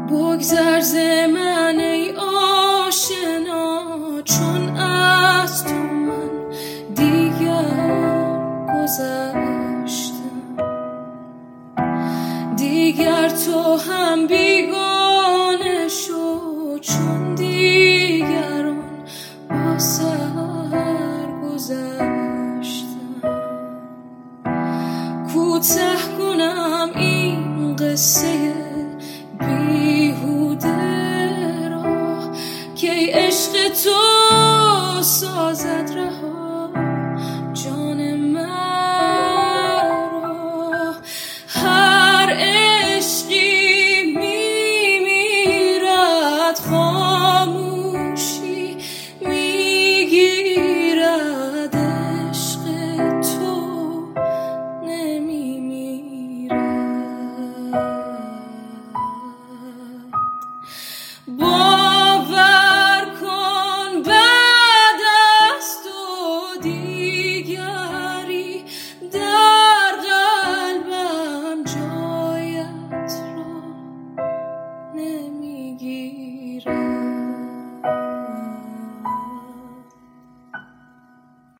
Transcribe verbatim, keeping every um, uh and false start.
بگذر ز من ای آشنا، چون از تو من دیگر گذشتم. دیگر تو هم بیگانه شو، چون دیگران با سر گذشتم. کوتاه کنم این قصه بیهوده را که عشق تو سازد رها جان مرا. هر عشقی میمیرد، خاموشی میگیرد، عشق تو باور کن بعد از تو دیگری در قلبم جایت را نمیگیرد.